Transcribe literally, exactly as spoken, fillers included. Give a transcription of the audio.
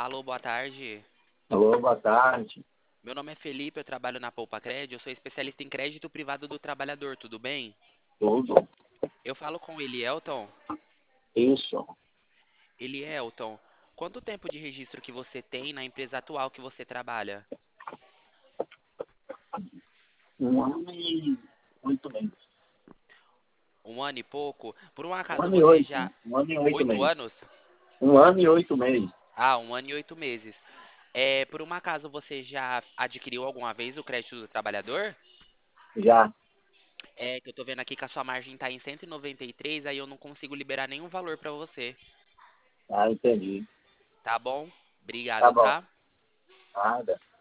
Alô, boa tarde. Alô, boa tarde. Meu nome é Felipe, eu trabalho na Poupa Crédito, eu sou especialista em crédito privado do trabalhador, tudo bem? Tudo Eu falo com o Elielton. isso. Elielton, quanto tempo de registro que você tem na empresa atual que você trabalha? Um ano e oito meses. Um ano e pouco? Por um Um acaso ano e você oito. já... Um ano e oito Oito meses. anos? Um ano e oito meses. Ah, um ano e oito meses. É, por um acaso você já adquiriu alguma vez o crédito do trabalhador? Já. É, que eu tô vendo aqui que a sua margem tá em cento e noventa e três, aí eu não consigo liberar nenhum valor pra você. Ah, entendi. Tá bom? Tá Obrigado, bom. tá? Nada.